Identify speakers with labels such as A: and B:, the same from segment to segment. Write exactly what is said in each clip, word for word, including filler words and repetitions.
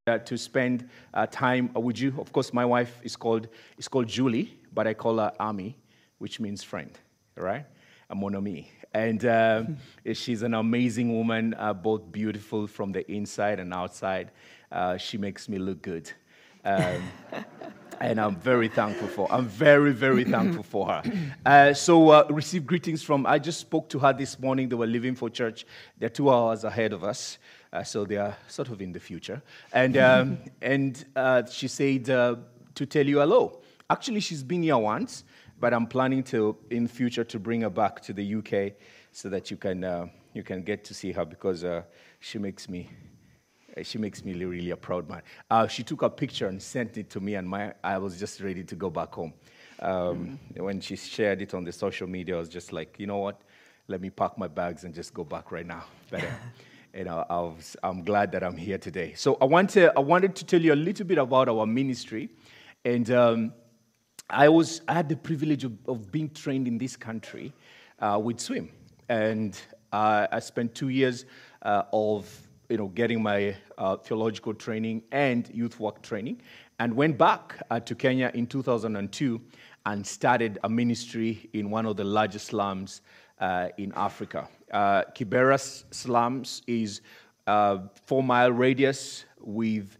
A: uh, to spend uh, time with you. Of course, my wife is called is called Julie, but I call her Ami, which means friend, right? A mon ami. And uh, she's an amazing woman, uh, both beautiful from the inside and outside. Uh, she makes me look good. Um, and I'm very thankful for I'm very, very thankful for her. Uh, so uh, receive greetings from, I just spoke to her this morning. They were leaving for church. They're two hours ahead of us. Uh, so they are sort of in the future. And um, and uh, she said uh, to tell you hello. Actually, she's been here once, but I'm planning to, in future, to bring her back to the U K so that you can uh, you can get to see her because uh, she makes me she makes me really a proud man. Uh, she took a picture and sent it to me, and my I was just ready to go back home. Um, mm-hmm. When she shared it on the social media, I was just like, you know what? Let me pack my bags and just go back right now. But, uh, you know, I was, I'm glad that I'm here today. So I want to, I wanted to tell you a little bit about our ministry. And um, I was, I had the privilege of, of being trained in this country uh, with swim. And uh, I spent two years uh, of, you know, getting my uh, theological training and youth work training, and went back uh, to Kenya in two thousand two and started a ministry in one of the largest slums uh, in Africa. Uh, Kibera slums is a four-mile radius with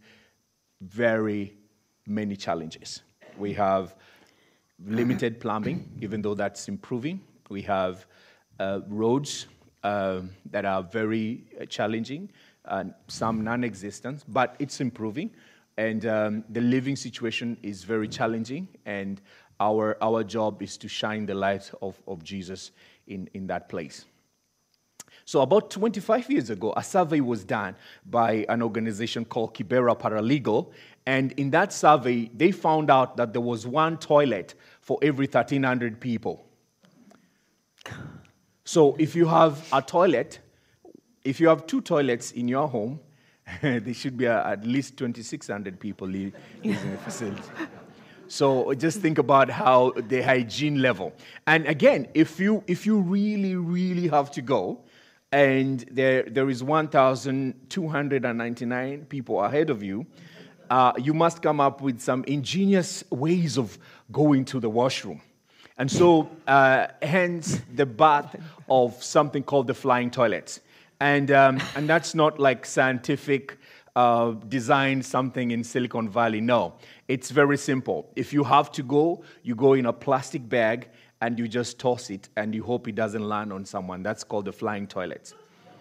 A: very many challenges. We have limited plumbing, even though that's improving. We have uh, roads uh, that are very challenging, and some non-existent, but it's improving. And um, the living situation is very challenging, and our our job is to shine the light of, of Jesus in, in that place. So about twenty-five years ago, a survey was done by an organization called Kibera Paralegal, and in that survey, they found out that there was one toilet for every thirteen hundred people. So if you have a toilet, if you have two toilets in your home, there should be a, at least twenty-six hundred people using the facility. So just think about how the hygiene level. And again, if you if you really, really have to go, and there there is one thousand two hundred ninety-nine people ahead of you, uh, you must come up with some ingenious ways of going to the washroom. And so, uh, hence the birth of something called the flying toilets. And um, and that's not like scientific uh, design something in Silicon Valley. No, it's very simple. If you have to go, you go in a plastic bag and you just toss it and you hope it doesn't land on someone. That's called the flying toilet.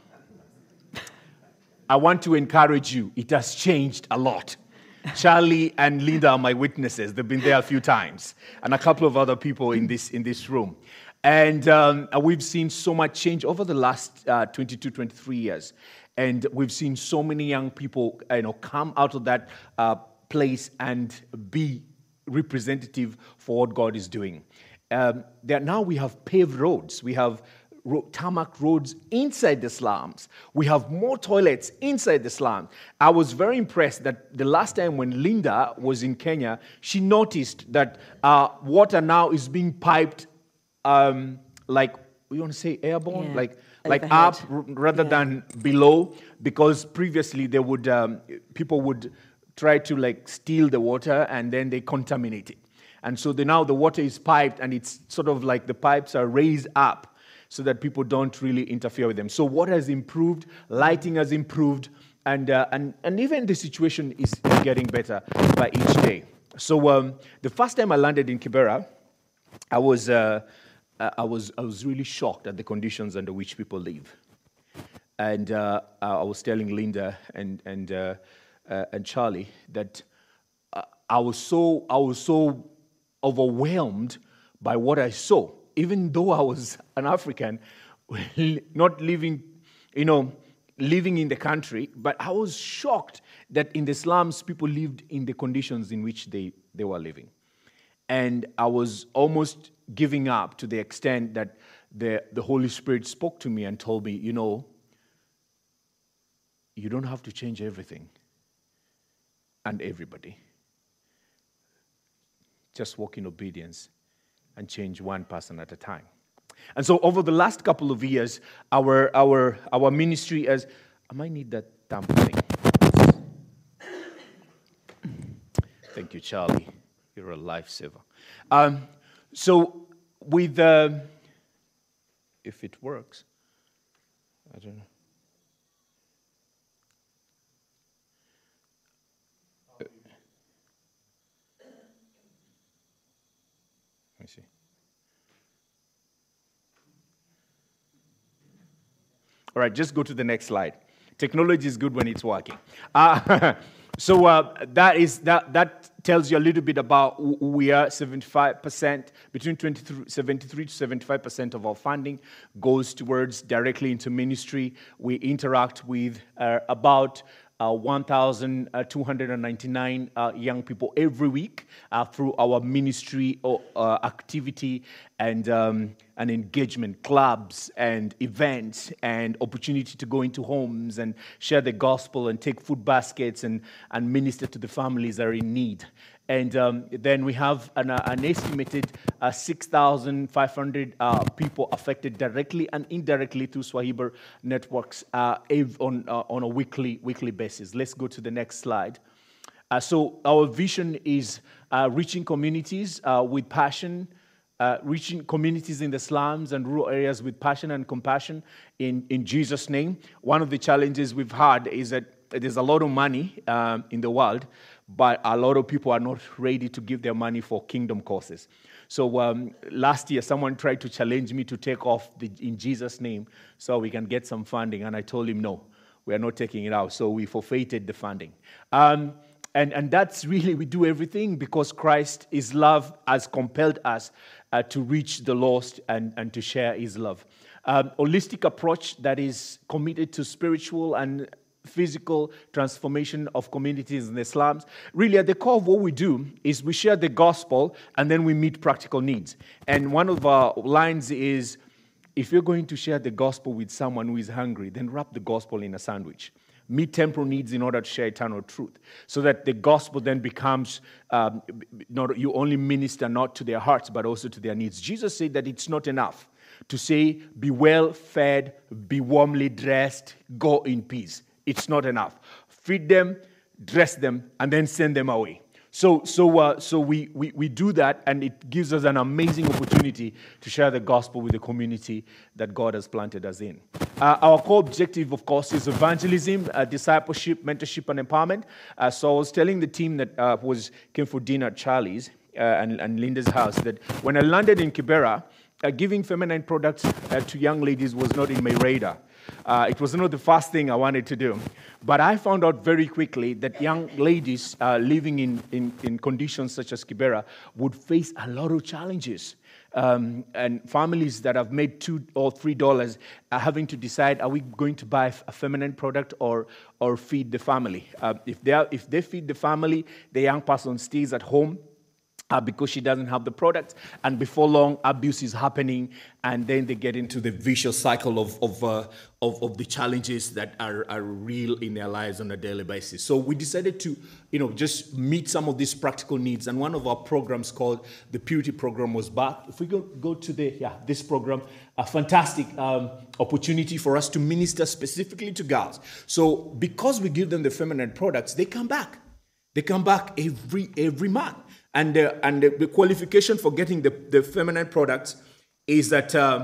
A: I want to encourage you. It has changed a lot. Charlie and Linda are my witnesses. They've been there a few times, and a couple of other people in this in this room. And um, we've seen so much change over the last uh, twenty-two, twenty-three years. And we've seen so many young people, you know, come out of that uh, place and be representative for what God is doing. Um, there, now we have paved roads. We have ro- tarmac roads inside the slums. We have more toilets inside the slums. I was very impressed that the last time when Linda was in Kenya, she noticed that uh, water now is being piped Um, like, we want to say airborne,
B: yeah.
A: like like
B: Overhead.
A: up r- rather
B: Yeah.
A: than below, because previously they would um, people would try to like steal the water and then they contaminate it, and so the, now the water is piped and it's sort of like the pipes are raised up so that people don't really interfere with them. So water has improved, lighting has improved, and uh, and and even the situation is getting better by each day. So um, the first time I landed in Kibera, I was. Uh, I was I was really shocked at the conditions under which people live, and uh, I was telling Linda and and uh, uh, and Charlie that uh, I was so I was so overwhelmed by what I saw, even though I was an African, not living, you know, living in the country. But I was shocked that in the slums people lived in the conditions in which they, they were living. And I was almost giving up to the extent that the, the Holy Spirit spoke to me and told me, you know, you don't have to change everything and everybody. Just walk in obedience and change one person at a time. And so over the last couple of years, our our our ministry as, I might need that thumb thing. Thank you, Charlie. You're a lifesaver. Um, so, with uh, if it works, I don't know. Let me see. All right, just go to the next slide. Technology is good when it's working. Uh, so uh, that is that that tells you a little bit about who we are. seventy-five percent, between seventy-three to seventy-five percent of our funding goes towards directly into ministry. We interact with uh, about Uh, one thousand two hundred ninety-nine uh, young people every week uh, through our ministry or, uh, activity and, um, and engagement clubs and events and opportunity to go into homes and share the gospel and take food baskets and, and minister to the families that are in need. And um, then we have an, uh, an estimated uh, six thousand five hundred uh, people affected directly and indirectly through Swahiba networks uh, on, uh, on a weekly, weekly basis. Let's go to the next slide. Uh, so our vision is uh, reaching communities uh, with passion, uh, reaching communities in the slums and rural areas with passion and compassion in, in Jesus' name. One of the challenges we've had is that there's a lot of money um, in the world, but a lot of people are not ready to give their money for kingdom causes. So um, last year, someone tried to challenge me to take off the in Jesus' name so we can get some funding, and I told him, no, we are not taking it out. So we forfeited the funding. Um, and, and that's really, we do everything because Christ, His love has compelled us uh, to reach the lost and, and to share His love. Um, holistic approach that is committed to spiritual and physical transformation of communities in the slums. Really, at the core of what we do is we share the gospel and then we meet practical needs. And one of our lines is, if you're going to share the gospel with someone who is hungry, then wrap the gospel in a sandwich. Meet temporal needs in order to share eternal truth. So that the gospel then becomes, um, not you only minister not to their hearts, but also to their needs. Jesus said that it's not enough to say, be well fed, be warmly dressed, go in peace. It's not enough. Feed them, dress them, and then send them away. So, so, uh, so we, we, we do that, and it gives us an amazing opportunity to share the gospel with the community that God has planted us in. Uh, our core objective, of course, is evangelism, uh, discipleship, mentorship, and empowerment. Uh, so I was telling the team that uh, was came for dinner at Charlie's uh, and, and Linda's house that when I landed in Kibera, uh, giving feminine products uh, to young ladies was not in my radar. Uh, it was not the first thing I wanted to do. But I found out very quickly that young ladies uh, living in, in, in conditions such as Kibera would face a lot of challenges. Um, and families that have made two or three dollars are having to decide, are we going to buy a feminine product or, or feed the family? Uh, if, they are, if they feed the family, the young person stays at home, Uh, because she doesn't have the product, and before long, abuse is happening, and then they get into the vicious cycle of of, uh, of, of the challenges that are, are real in their lives on a daily basis. So we decided to, you know, just meet some of these practical needs, and one of our programs called the Purity Program was back. If we go, go to the, yeah, this program, a fantastic um, opportunity for us to minister specifically to girls. So because we give them the feminine products, they come back. They come back every every month. And, uh, and the, the qualification for getting the, the feminine products is that uh,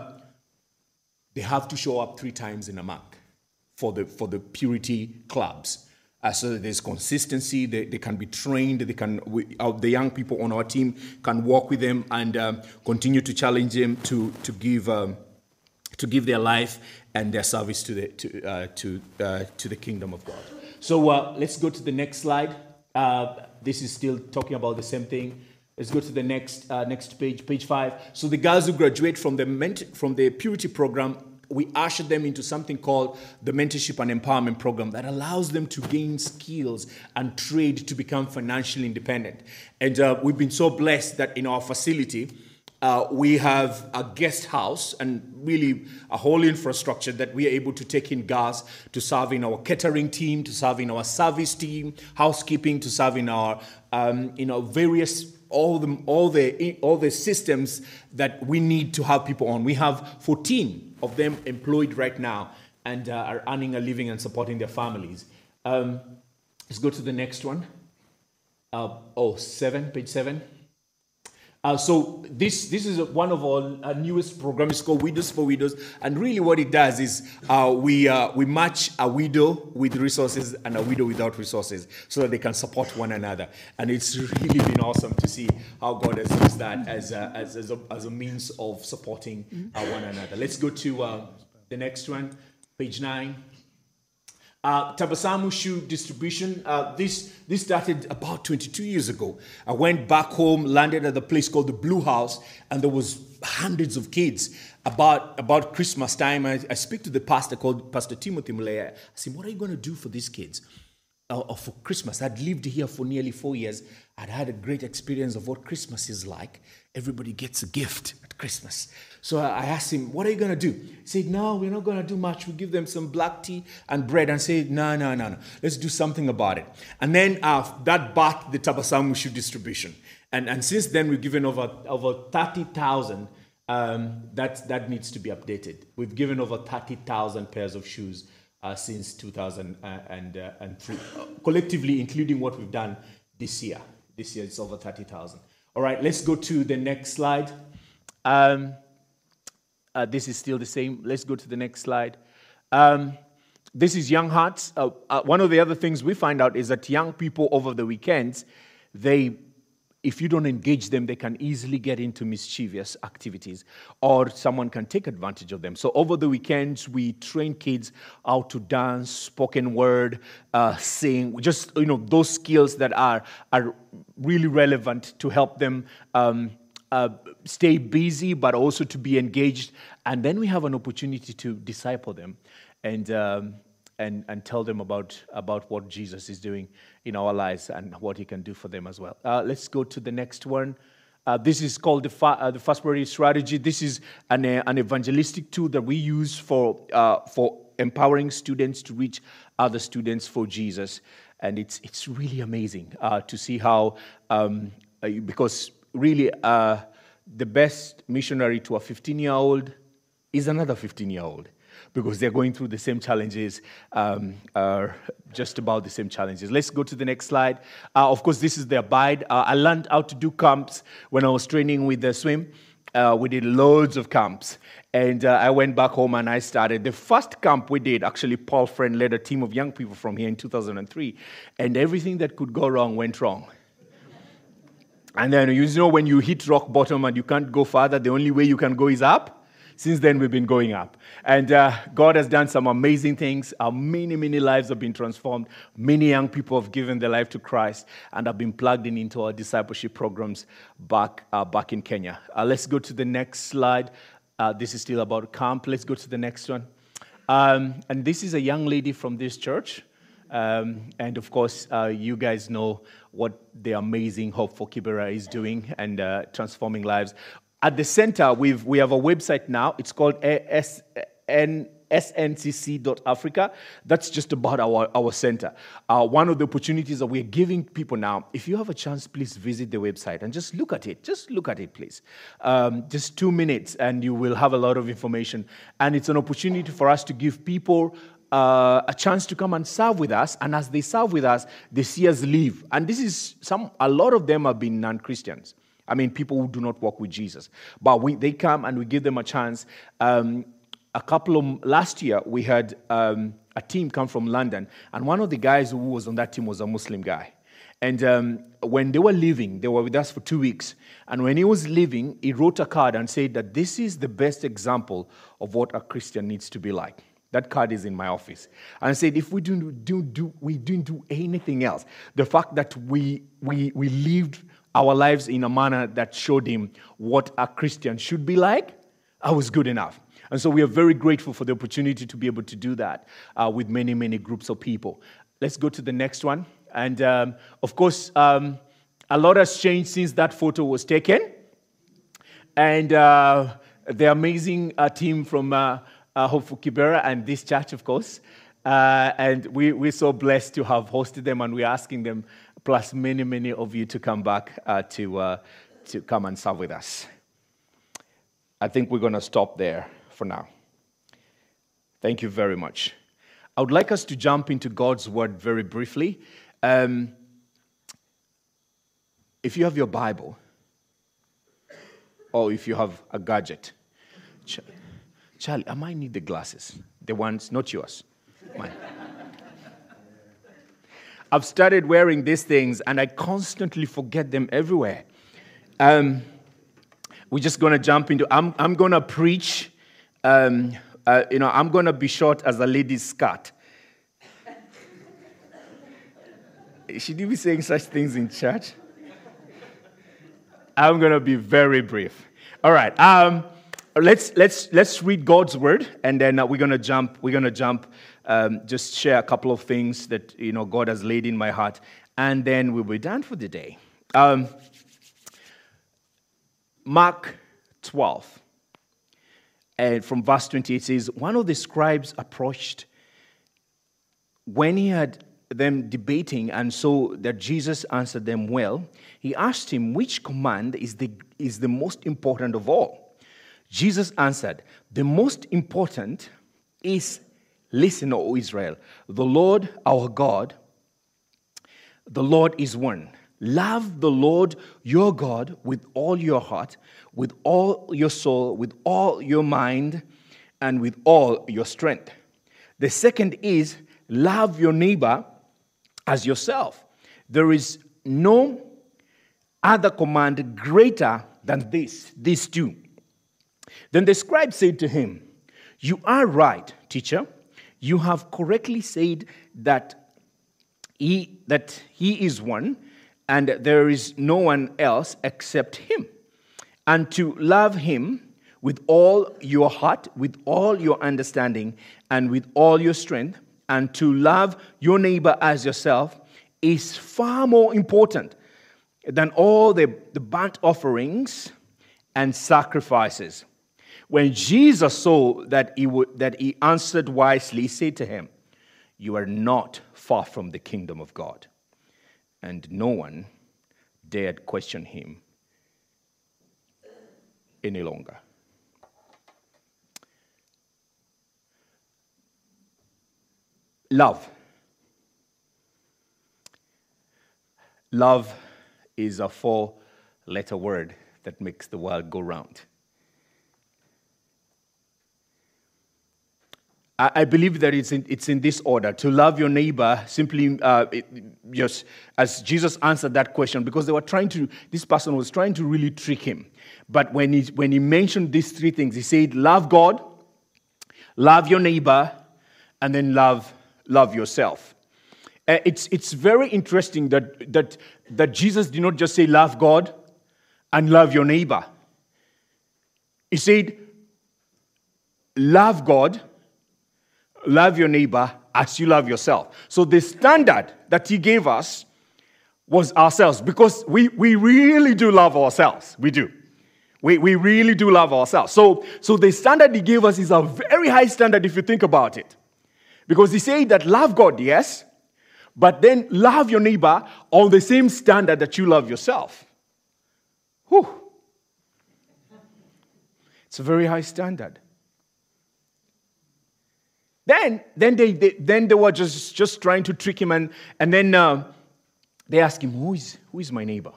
A: they have to show up three times in a month for the for the purity clubs. Uh, so that there's consistency, they, they can be trained, they can we, uh, the young people on our team can walk with them and um, continue to challenge them to to give um, to give their life and their service to the to uh, to uh, to the kingdom of God. So uh, let's go to the next slide. Uh, this is still talking about the same thing. Let's go to the next uh, next page, page five. So the girls who graduate from the ment- from the purity program, we usher them into something called the mentorship and empowerment program that allows them to gain skills and trade to become financially independent. And uh, we've been so blessed that in our facility, Uh, we have a guest house and really a whole infrastructure that we are able to take in girls to serve in our catering team, to serve in our service team, housekeeping, to serve in our, um, you know, various all the all the all the systems that we need to have people on. We have fourteen of them employed right now and uh, are earning a living and supporting their families. Um, let's go to the next one. Uh, oh, seven, page seven. Uh, so this this is one of our, our newest programs. It's called Widows for Widows, and really what it does is uh, we uh, we match a widow with resources and a widow without resources, so that they can support one another. And it's really been awesome to see how God has used that as a, as as a, as a means of supporting uh, one another. Let's go to uh, the next one, page nine. Uh, Tabasamu shoe distribution. Uh, this this started about twenty-two years ago. I went back home, landed at a place called the Blue House, and there was hundreds of kids. About about Christmas time, I, I speak to the pastor called Pastor Timothy Mulea. I said, "What are you going to do for these kids uh, for Christmas?" I'd lived here for nearly four years. I'd had a great experience of what Christmas is like. Everybody gets a gift at Christmas. So I asked him, "What are you going to do?" He said, "No, we're not going to do much. We give them some black tea and bread," and say, no, no, no, no. Let's do something about it. And then uh, that birthed the Tabasamu shoe distribution. And, and since then, we've given over, over thirty thousand. Um, that, that needs to be updated. We've given over thirty thousand pairs of shoes uh, since two thousand three, uh, collectively, including what we've done this year. This year, it's over thirty thousand. All right, let's go to the next slide. Um, Uh, this is still the same. Let's go to the next slide. Um, this is Young Hearts. Uh, uh, one of the other things we find out is that young people over the weekends, they, if you don't engage them, they can easily get into mischievous activities, or someone can take advantage of them. So over the weekends, we train kids how to dance, spoken word, uh, sing, just you know those skills that are are really relevant to help them Um, Uh, stay busy, but also to be engaged. And then we have an opportunity to disciple them and um, and and tell them about, about what Jesus is doing in our lives and what he can do for them as well. Uh, let's go to the next one. Uh, this is called the, fa- uh, the Fast Priority Strategy. This is an, uh, an evangelistic tool that we use for uh, for empowering students to reach other students for Jesus. And it's, it's really amazing uh, to see how, um, uh, because really, uh, the best missionary to a fifteen-year-old is another fifteen-year-old, because they're going through the same challenges, um, uh, just about the same challenges. Let's go to the next slide. Uh, of course, this is the Abide. Uh, I learned how to do camps when I was training with the swim. Uh, we did loads of camps. And uh, I went back home and I started. The first camp we did, actually, Paul Friend led a team of young people from here in two thousand three. And everything that could go wrong went wrong. And then, you know, when you hit rock bottom and you can't go further, the only way you can go is up. Since then, we've been going up. And uh, God has done some amazing things. Uh, many, many lives have been transformed. Many young people have given their life to Christ and have been plugged in into our discipleship programs back, uh, back in Kenya. Uh, let's go to the next slide. Uh, this is still about camp. Let's go to the next one. Um, and this is a young lady from this church. Um, and of course, uh, you guys know what the amazing Hope for Kibera is doing and uh, transforming lives. At the center, we've, we have a website now. It's called S N C C dot Africa. That's just about our, our center. Uh, one of the opportunities that we're giving people now, if you have a chance, please visit the website and just look at it. Just look at it, please. Um, just two minutes, and you will have a lot of information. And it's an opportunity for us to give people Uh, a chance to come and serve with us, and as they serve with us, they see us live. And this is some. A lot of them have been non-Christians. I mean, people who do not walk with Jesus. But we, they come and we give them a chance. Um, a couple of last year, we had um, a team come from London, and one of the guys who was on that team was a Muslim guy. And um, when they were leaving, they were with us for two weeks. And when he was leaving, he wrote a card and said that this is the best example of what a Christian needs to be like. That card is in my office. And I said, if we do, do, do, we didn't do anything else, the fact that we, we, we lived our lives in a manner that showed him what a Christian should be like, I was good enough. And so we are very grateful for the opportunity to be able to do that uh, with many, many groups of people. Let's go to the next one. And um, of course, um, a lot has changed since that photo was taken. And uh, the amazing uh, team from uh, Uh, Hope for Kibera and this church, of course. Uh, and we, we're so blessed to have hosted them, and we're asking them, plus many, many of you, to come back uh, to, uh, to come and serve with us. I think we're going to stop there for now. Thank you very much. I would like us to jump into God's Word very briefly. Um, if you have your Bible, or if you have a gadget, Ch- Charlie, I might need the glasses. The ones, not yours, mine. I've started wearing these things, and I constantly forget them everywhere. Um, we're just going to jump into, I'm, I'm going to preach, um, uh, you know, I'm going to be short as a lady's skirt. Should you be saying such things in church? I'm going to be very brief. All right. Um, let's let's let's read God's word, and then uh, we're going to jump. We're going to jump. Um, just share a couple of things that you know God has laid in my heart, and then we'll be done for the day. Um, Mark twelve, and from verse twenty-eight says, one of the scribes approached when he had them debating and saw that Jesus answered them well. He asked him, which command is the is the most important of all? Jesus answered, the most important is, listen, O Israel, the Lord our God, the Lord is one. Love the Lord your God with all your heart, with all your soul, with all your mind, and with all your strength. The second is, love your neighbor as yourself. There is no other command greater than this, these two. Then the scribe said to him, you are right, teacher. You have correctly said that he, that he is one, and there is no one else except him. And to love him with all your heart, with all your understanding, and with all your strength, and to love your neighbor as yourself is far more important than all the, the burnt offerings and sacrifices. When Jesus saw that he, would, that he answered wisely, he said to him, you are not far from the kingdom of God. And no one dared question him any longer. Love. Love is a four-letter word that makes the world go round. I, I believe that it's in, it's in this order. To love your neighbor, simply uh, it, just as Jesus answered that question, because they were trying to, this person was trying to really trick him. But when he, when he mentioned these three things, he said, love God, love your neighbor, and then love Love yourself. Uh, it's it's very interesting that, that, that Jesus did not just say love God and love your neighbor. He said, love God, love your neighbor as you love yourself. So the standard that he gave us was ourselves, because we, we really do love ourselves. We do. We, we really do love ourselves. So, so the standard he gave us is a very high standard if you think about it. Because he said that love God, yes, but then love your neighbor on the same standard that you love yourself. Whew. It's a very high standard. Then, then they, they then they were just, just trying to trick him, and, and then uh, they asked him, who is, who is my neighbor?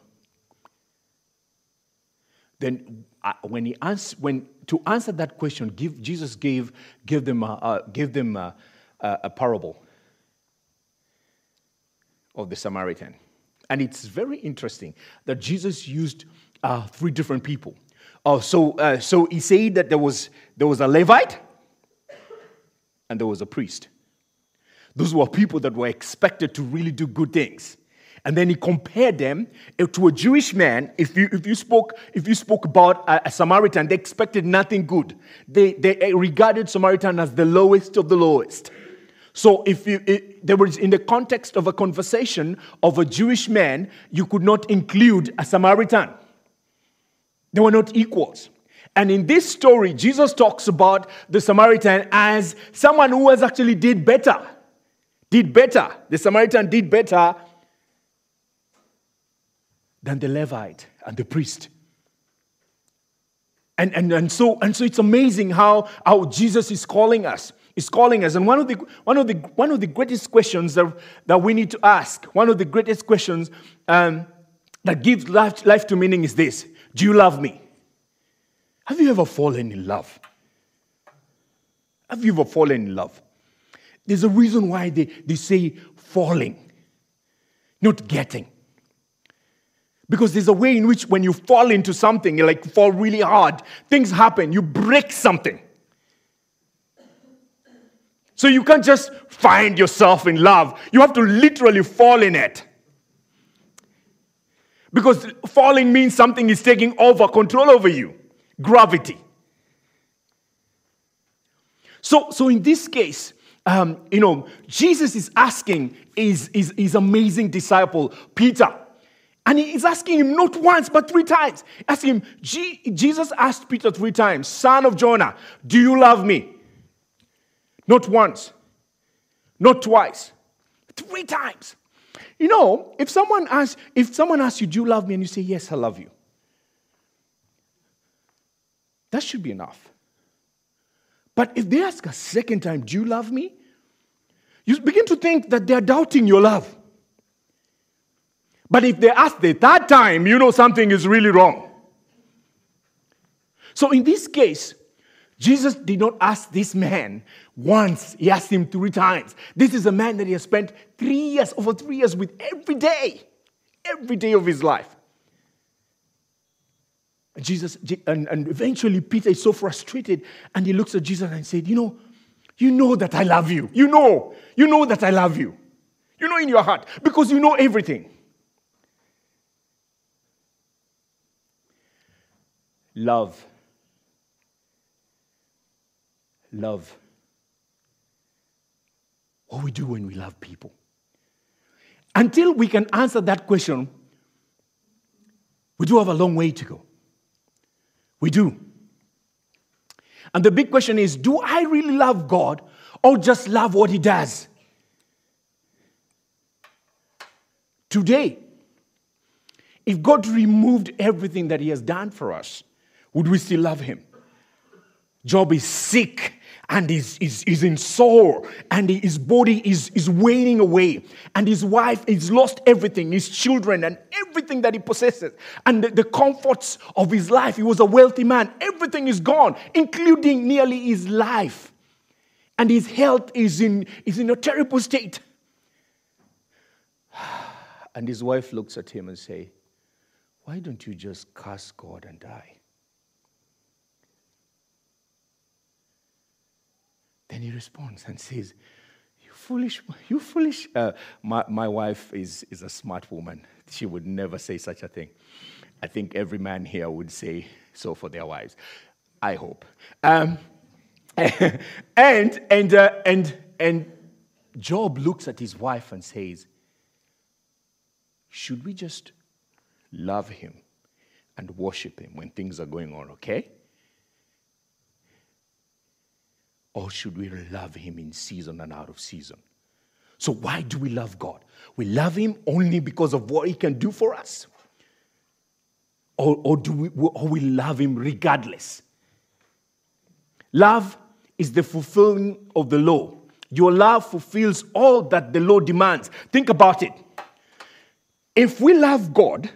A: Then uh, when he ans- when to answer that question, give, Jesus gave, gave them a, uh, gave them a, a parable of the Samaritan. And it's very interesting that Jesus used uh, three different people. Uh, so, uh, so he said that there was, there was a Levite and there was a priest. Those were people that were expected to really do good things. And then he compared them to a Jewish man. If you, if you, spoke, if you spoke about a, a Samaritan, they expected nothing good. They, they regarded Samaritan as the lowest of the lowest. So if you, it, there was, in the context of a conversation of a Jewish man, you could not include a Samaritan. They were not equals. And in this story, Jesus talks about the Samaritan as someone who has actually did better. Did better. The Samaritan did better than the Levite and the priest. And, and, and, so, and so it's amazing how, how Jesus is calling us. He's calling us. And one of the, one of the, one of the greatest questions that, that we need to ask, one of the greatest questions um, that gives life, life to meaning is this. Do you love me? Have you ever fallen in love? Have you ever fallen in love? There's a reason why they, they say falling, not getting. Because there's a way in which when you fall into something, you like fall really hard, things happen, you break something. So you can't just find yourself in love. You have to literally fall in it. Because falling means something is taking over, control over you. Gravity. So, so in this case, um, you know, Jesus is asking his, his, his amazing disciple, Peter. And he's asking him not once, but three times. Asking him, G- Jesus asked Peter three times, son of Jonah, do you love me? Not once, not twice, three times. You know, if someone asks, if someone asks you, do you love me? And you say, yes, I love you. That should be enough. But if they ask a second time, do you love me? You begin to think that they're doubting your love. But if they ask the third time, you know something is really wrong. So in this case, Jesus did not ask this man once. He asked him three times. This is a man that he has spent three years, over three years with every day. Every day of his life. Jesus, and, and eventually Peter is so frustrated and he looks at Jesus and said, you know, you know that I love you. You know, you know that I love you. You know in your heart because you know everything. Love. Love. What we do when we love people. Until we can answer that question, we do have a long way to go. We do. And the big question is, do I really love God or just love what He does? Today, if God removed everything that He has done for us, would we still love Him? Job is sick and is, is, is in sore and his body is, is waning away and his wife has lost everything, his children and everything that he possesses and the, the comforts of his life. He was a wealthy man. Everything is gone, including nearly his life. And his health is in, is in a terrible state. And his wife looks at him and says, why don't you just curse God and die? Then he responds and says, you foolish, you foolish. Uh, my, my wife is, is a smart woman. She would never say such a thing. I think every man here would say so for their wives. I hope. Um, and, and, uh, and, and Job looks at his wife and says, should we just love him and worship him when things are going on okay? Or should we love him in season and out of season? So why do we love God? We love him only because of what he can do for us? Or, or, do we, or we love him regardless? Love is the fulfilling of the law. Your love fulfills all that the law demands. Think about it. If we love God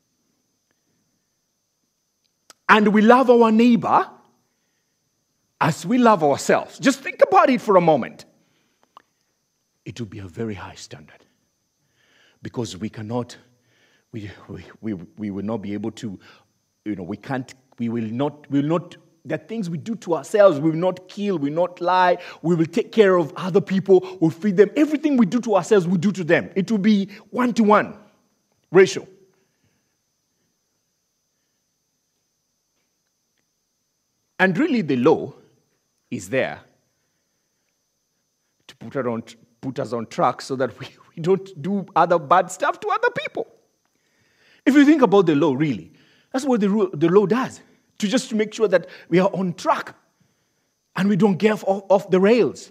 A: and we love our neighbor as we love ourselves, just think about it for a moment. It will be a very high standard because we cannot, we, we, we, we will not be able to, you know, we can't, we will not, we will not, the things we do to ourselves, we will not kill, we will not lie, we will take care of other people, we'll feed them. Everything we do to ourselves, we do to them. It will be one-to-one ratio. And really the law is there to put us on, put us on track so that we, we don't do other bad stuff to other people. If you think about the law, really, that's what the, the law does, to just to make sure that we are on track and we don't get off, off the rails.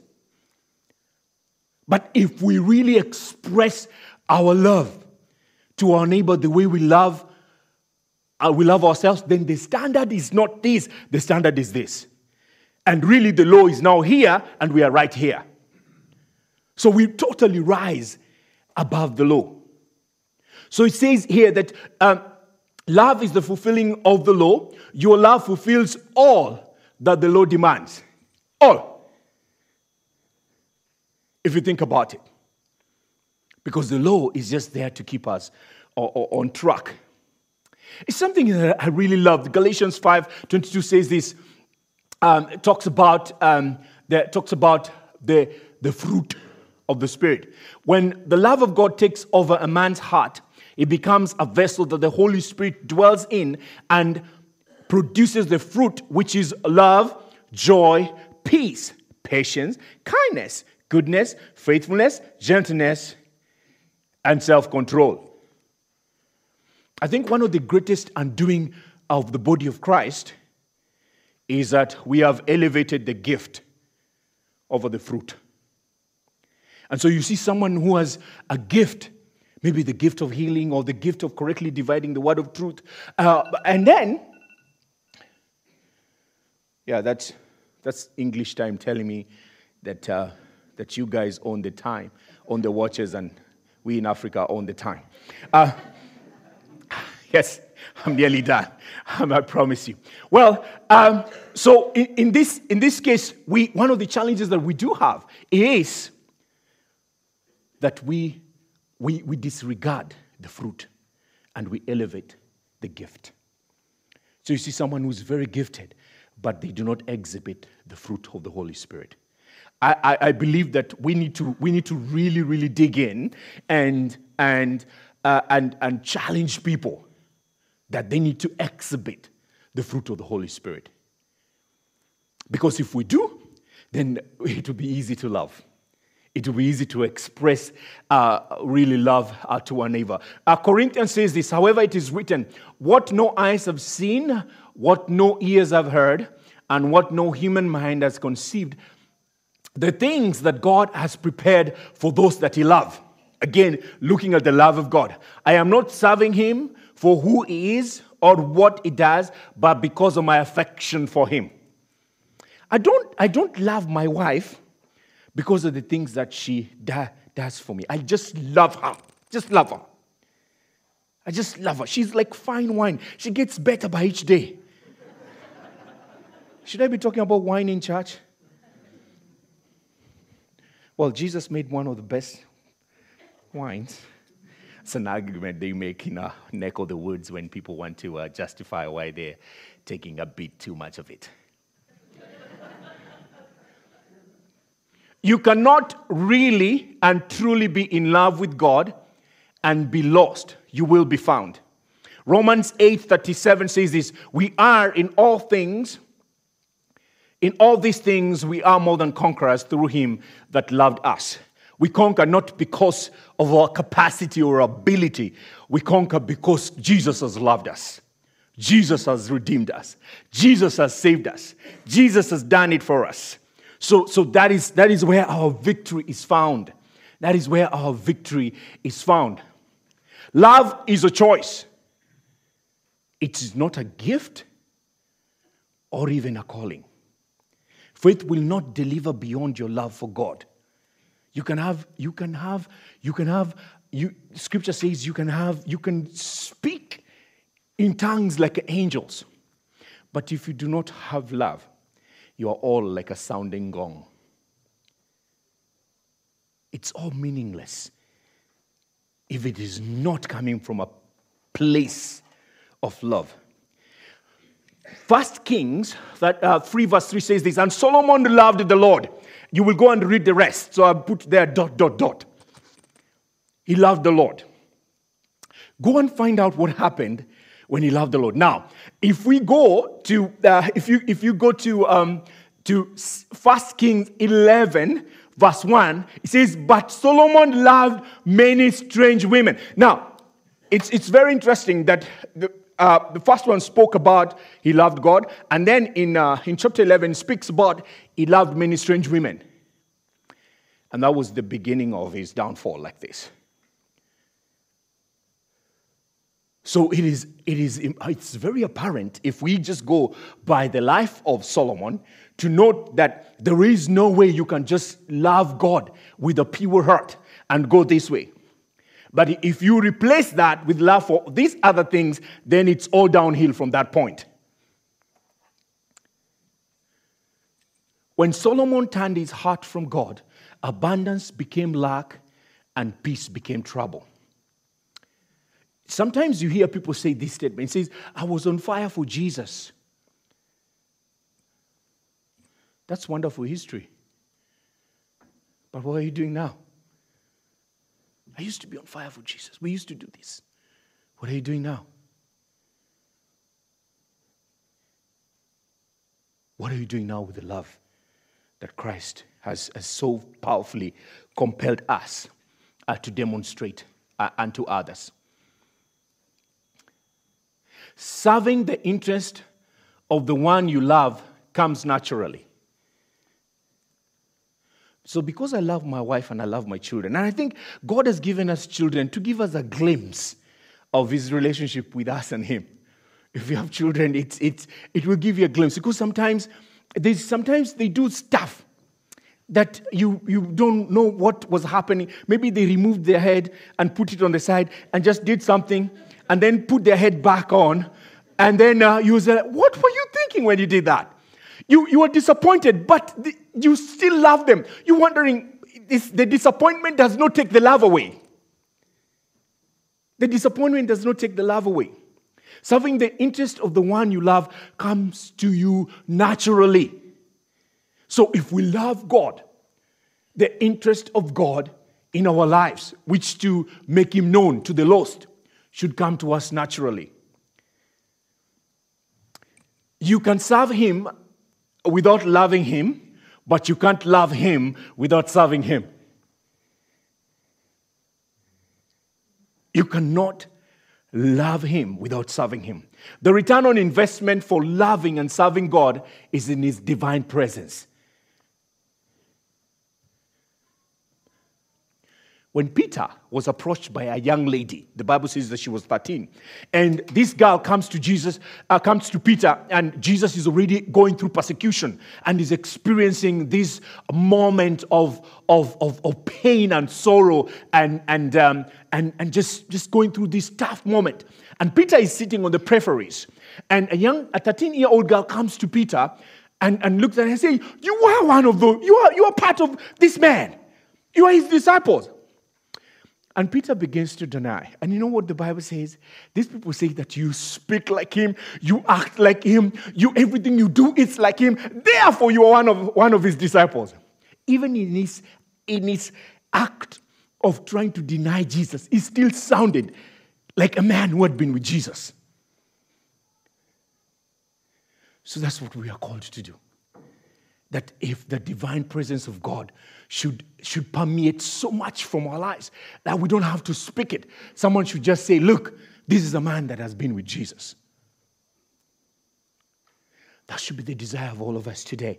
A: But if we really express our love to our neighbor the way we love, uh, we love ourselves, then the standard is not this, the standard is this. And really the law is now here and we are right here. So we totally rise above the law. So it says here that um, love is the fulfilling of the law. Your love fulfills all that the law demands. All. If you think about it. Because the law is just there to keep us on track. It's something that I really love. Galatians five twenty-two says this. Um, it talks about um, the, talks about the, the fruit of the Spirit. When the love of God takes over a man's heart, it becomes a vessel that the Holy Spirit dwells in and produces the fruit, which is love, joy, peace, patience, kindness, goodness, faithfulness, gentleness, and self-control. I think one of the greatest undoing of the body of Christ is that we have elevated the gift over the fruit. And so you see someone who has a gift, maybe the gift of healing or the gift of correctly dividing the word of truth. Uh, and then, yeah, that's that's English time telling me that uh, that you guys own the time, own the watches, and we in Africa own the time. Uh, yes, I'm nearly done. I promise you. Well, um, so in, in this in this case, we one of the challenges that we do have is that we we we disregard the fruit and we elevate the gift. So you see someone who's very gifted, but they do not exhibit the fruit of the Holy Spirit. I, I, I believe that we need to we need to really really dig in and and uh, and and challenge people that they need to exhibit the fruit of the Holy Spirit. Because if we do, then it will be easy to love. It will be easy to express uh, really love uh, to our neighbor. Uh, Corinthians says this, however it is written, what no eyes have seen, what no ears have heard, and what no human mind has conceived, the things that God has prepared for those that He loves. Again, looking at the love of God. I am not serving Him for who He is or what He does, but because of my affection for Him. I don't, I don't love my wife because of the things that she da- does for me. I just love her. Just love her. I just love her. She's like fine wine. She gets better by each day. Should I be talking about wine in church? Well, Jesus made one of the best wines. It's an argument they make in a neck of the woods when people want to uh, justify why they're taking a bit too much of it. You cannot really and truly be in love with God and be lost. You will be found. Romans eight thirty-seven says this, we are in all things, in all these things we are more than conquerors through Him that loved us. We conquer not because of our capacity or ability. We conquer because Jesus has loved us. Jesus has redeemed us. Jesus has saved us. Jesus has done it for us. So, so that is that is where our victory is found. That is where our victory is found. Love is a choice. It is not a gift or even a calling. Faith will not deliver beyond your love for God. You can have, you can have, you can have, you, Scripture says you can have, you can speak in tongues like angels. But if you do not have love, you are all like a sounding gong. It's all meaningless if it is not coming from a place of love. First Kings that, uh, three verse three says this, and Solomon loved the Lord. You will go and read the rest. So I put there dot, dot, dot. He loved the Lord. Go and find out what happened when he loved the Lord. Now, if we go to, uh, if you if you go to um, to First Kings eleven, verse one, it says, but Solomon loved many strange women. Now, it's it's very interesting that the, uh, the first one spoke about he loved God, and then in uh, in chapter eleven it speaks about he loved many strange women. And that was the beginning of his downfall like this. So it is, it is, it's very apparent if we just go by the life of Solomon to note that there is no way you can just love God with a pure heart and go this way. But if you replace that with love for these other things, then it's all downhill from that point. When Solomon turned his heart from God, abundance became lack and peace became trouble. Sometimes you hear people say this statement. It says, I was on fire for Jesus. That's wonderful history. But what are you doing now? I used to be on fire for Jesus. We used to do this. What are you doing now? What are you doing now with the love that Christ has, has so powerfully compelled us uh, to demonstrate uh, unto others? Serving the interest of the one you love comes naturally. So because I love my wife and I love my children, and I think God has given us children to give us a glimpse of his relationship with us and him. If you have children, it's, it's, it will give you a glimpse. Because sometimes they, sometimes they do stuff that you, you don't know what was happening. Maybe they removed their head and put it on the side and just did something and then put their head back on. And then uh, you say, what were you thinking when you did that? You, you were disappointed, but the, you still love them. You're wondering, this, the disappointment does not take the love away. The disappointment does not take the love away. Serving the interest of the one you love comes to you naturally. So if we love God, the interest of God in our lives, which to make him known to the lost, should come to us naturally. You can serve him without loving him, but you can't love him without serving him. You cannot love him without serving him. The return on investment for loving and serving God is in his divine presence. When Peter was approached by a young lady, the Bible says that she was thirteen, and this girl comes to Jesus, uh, comes to Peter, and Jesus is already going through persecution and is experiencing this moment of, of, of, of pain and sorrow and, and, um, and, and just, just going through this tough moment. And Peter is sitting on the peripheries, and a young, a thirteen-year-old girl comes to Peter and, and looks at him and says, you are one of those, you are, you are part of this man. You are his disciples. And Peter begins to deny. And you know what the Bible says? These people say that you speak like him, you act like him, you everything you do is like him. Therefore, you are one of one of his disciples. Even in his in his act of trying to deny Jesus, he still sounded like a man who had been with Jesus. So that's what we are called to do. That if the divine presence of God should, should permeate so much from our lives that we don't have to speak it. Someone should just say, look, this is a man that has been with Jesus. That should be the desire of all of us today.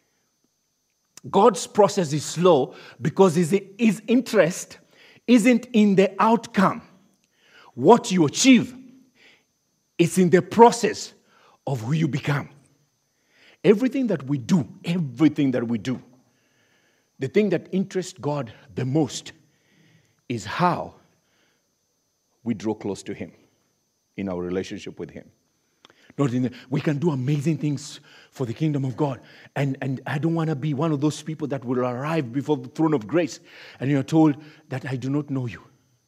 A: God's process is slow because his, his interest isn't in the outcome, what you achieve. It's in the process of who you become. Everything that we do, everything that we do, the thing that interests God the most is how we draw close to him in our relationship with him. Not in the, we can do amazing things for the kingdom of God. And, and I don't want to be one of those people that will arrive before the throne of grace and you're told that I do not know you.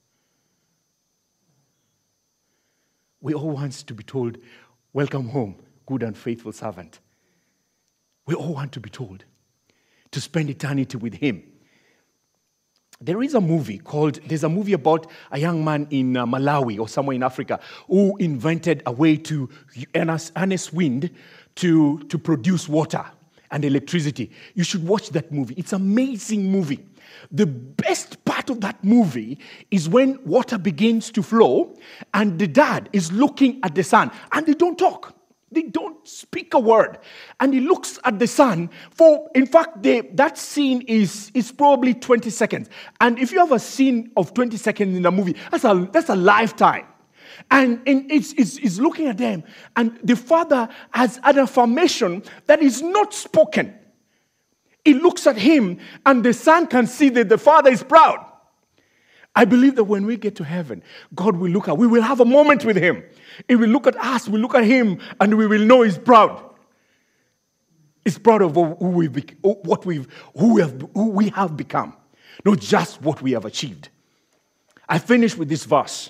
A: We all want to be told, welcome home, good and faithful servant. We all want to be told to spend eternity with him. There is a movie called, there's a movie about a young man in uh, Malawi or somewhere in Africa who invented a way to harness wind to, to produce water and electricity. You should watch that movie. It's an amazing movie. The best part of that movie is when water begins to flow and the dad is looking at the son and they don't talk. They don't speak a word. And he looks at the sun for, in fact, they, that scene is, is probably twenty seconds. And if you have a scene of twenty seconds in a movie, that's a, that's a lifetime. And, and it's, it's, it's looking at them. And the father has an affirmation that is not spoken. He looks at him, and the son can see that the father is proud. I believe that when we get to heaven, God will look at, we will have a moment with him. He will look at us, we look at him, and we will know he's proud. He's proud of who we've, what we've, who we have, who we have become, not just what we have achieved. I finish with this verse.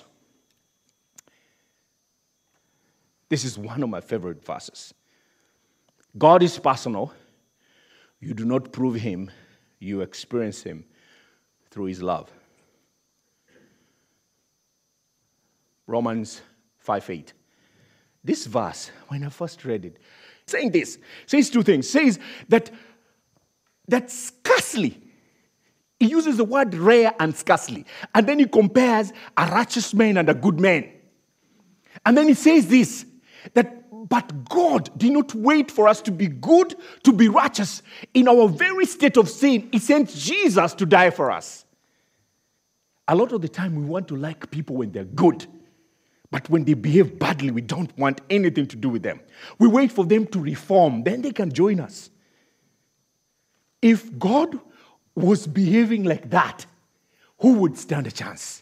A: This is one of my favorite verses. God is personal. You do not prove him, you experience him through his love. Romans five eight. This verse, when I first read it, saying this, says two things. Says that, that scarcely, he uses the word rare and scarcely. And then he compares a righteous man and a good man. And then he says this, that but God did not wait for us to be good, to be righteous. In our very state of sin, he sent Jesus to die for us. A lot of the time we want to like people when they're good. But when they behave badly, we don't want anything to do with them. We wait for them to reform, then they can join us. If God was behaving like that, who would stand a chance?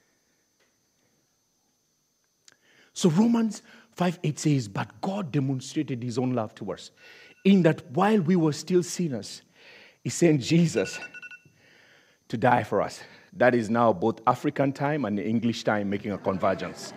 A: So Romans five eight says, but God demonstrated his own love to us, in that while we were still sinners, he sent Jesus to die for us. That is now both African time and English time making a convergence.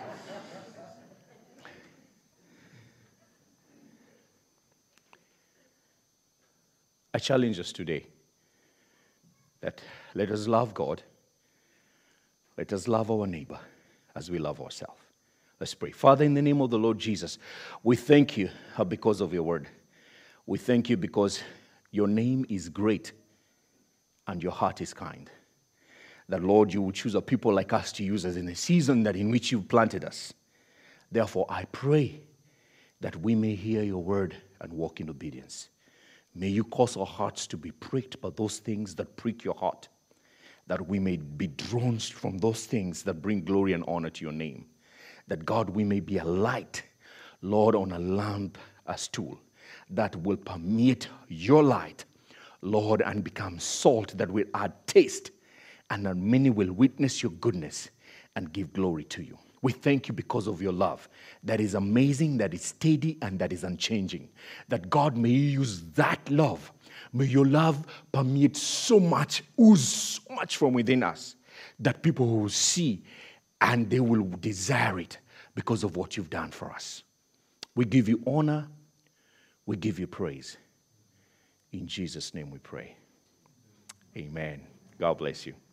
A: I challenge us today that let us love God, let us love our neighbor as we love ourselves. Let's pray. Father, in the name of the Lord Jesus, we thank you because of your word. We thank you because your name is great and your heart is kind. That, Lord, you will choose a people like us to use us in the season that in which you've planted us. Therefore, I pray that we may hear your word and walk in obedience. May you cause our hearts to be pricked by those things that prick your heart, that we may be drawn from those things that bring glory and honor to your name. That, God, we may be a light, Lord, on a lamp, a stool, that will permeate your light, Lord, and become salt that will add taste, and that many will witness your goodness and give glory to you. We thank you because of your love that is amazing, that is steady, and that is unchanging. That, God, may you use that love. May your love permeate so much, ooze so much from within us, that people will see and they will desire it because of what you've done for us. We give you honor. We give you praise. In Jesus' name we pray. Amen. God bless you.